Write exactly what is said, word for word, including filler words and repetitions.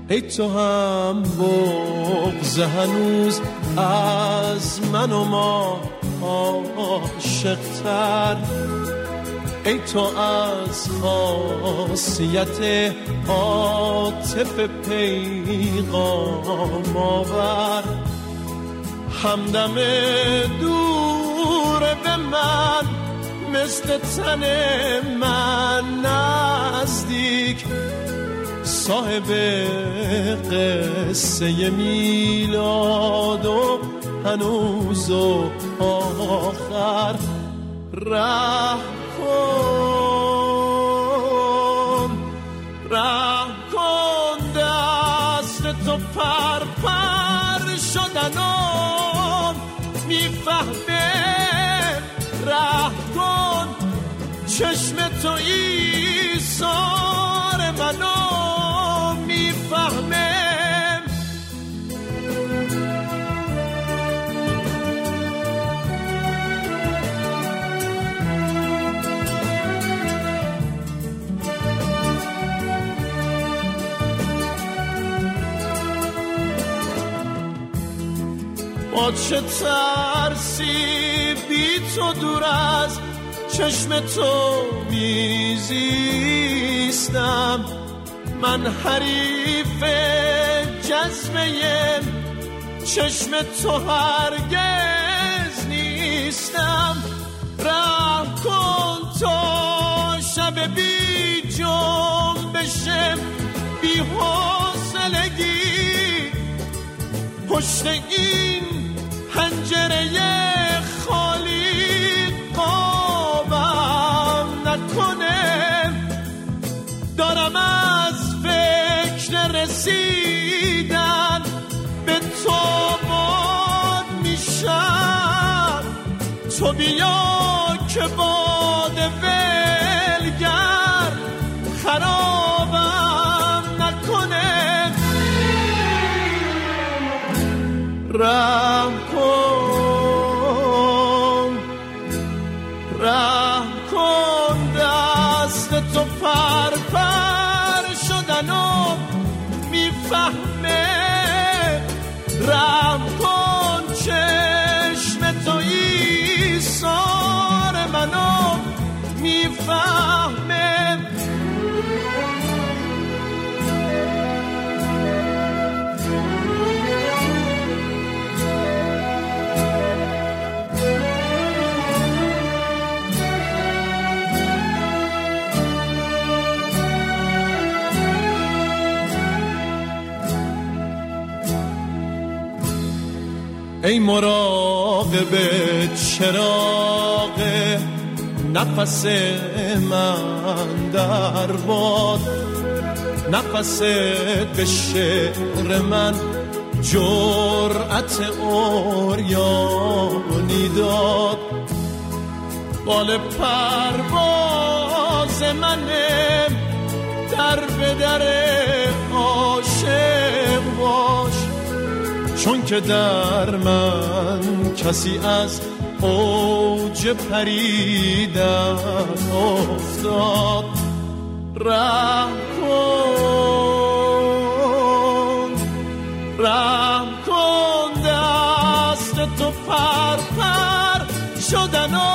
ای تو هم بغض هنوز از من و ما عاشق‌تر، ای تو از خاصیت عاطفه پیغام آور، همدم دور به من مثل تن من نزدیک، صاحب قصه میلاد و هنوز و آخر، راه کن راه کن دست تو پر پر شدنم میفهمه، راه کن چشم تو ایثار منو میفهمه. با چه ترسی بی تو دور از چشم تو میزیستم، من حریف جذبه چشم تو هرگز نیستم، راه کن تا شب بی جنبش بی حوصلگی پشت این پنجره خالی قابم نکنه، دارم از فکر رسیدن به تو باد میشم، تو بیا که باد ولگر خرابم نکنه، رحم کن رحم کن دست تو پر پر شدنو میفهمه، رحم کن چشم تو ایثار منو میفهمه. ای مراقب چراغ نفس من در باد، نفست به شعر من جرأت عریانی داد، بال پرواز منه در به در عاشق باش، چون که در من کسی از اوج پریدن افتاد، رحم کن رحم کن دست تو پر پر شدن